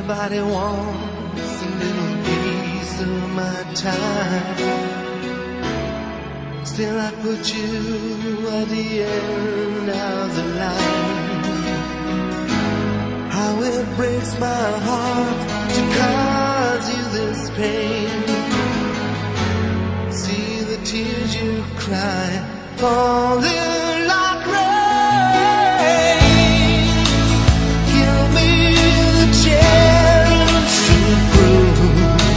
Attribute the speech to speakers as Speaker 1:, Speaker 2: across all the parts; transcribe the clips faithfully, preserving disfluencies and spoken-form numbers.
Speaker 1: Everybody wants a little piece of my time. Still I put you at the end of the line. How it breaks my heart to cause you this pain. See the tears you cry falling like rain. Give me the chance to prove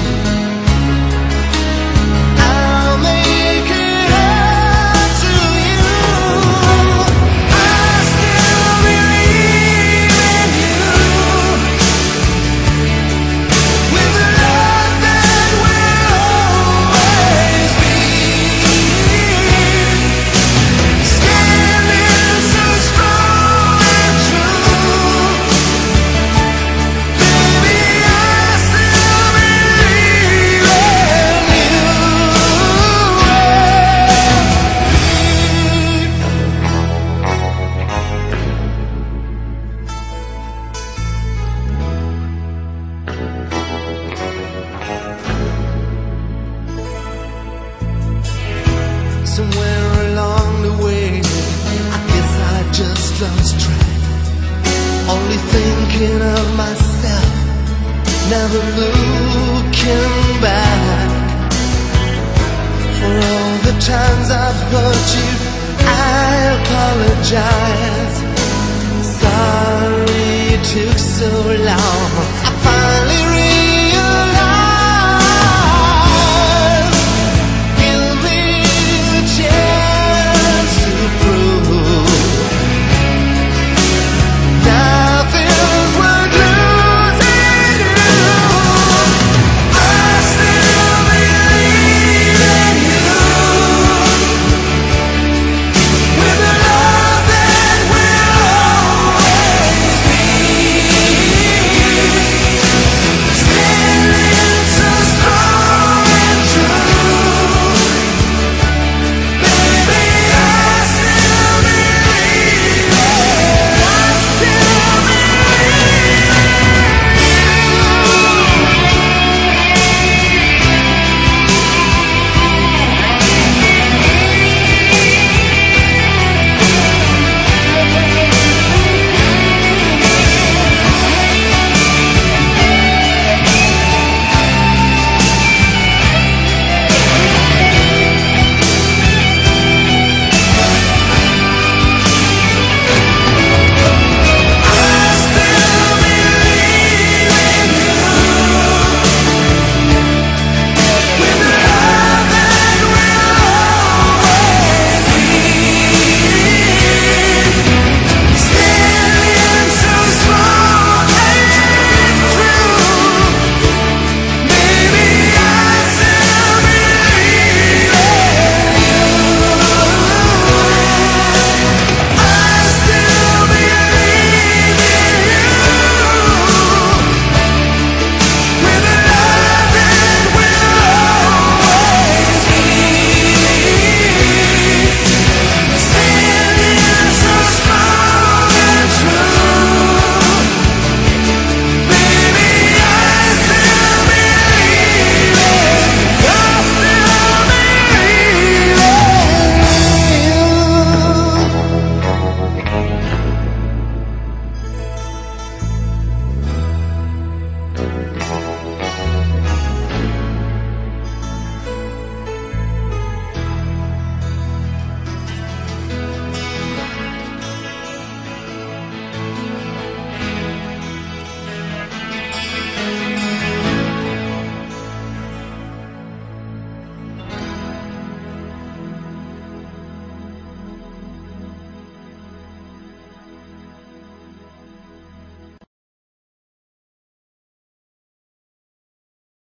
Speaker 1: I'll make it up to you. I still believe in you, with a love that will always be standing so strong and true. Baby, I still believe in you. Somewhere along the way, I guess I just lost track. Only thinking of myself, never looking back. For all the times I've hurt you, I apologize. Sorry it took so long.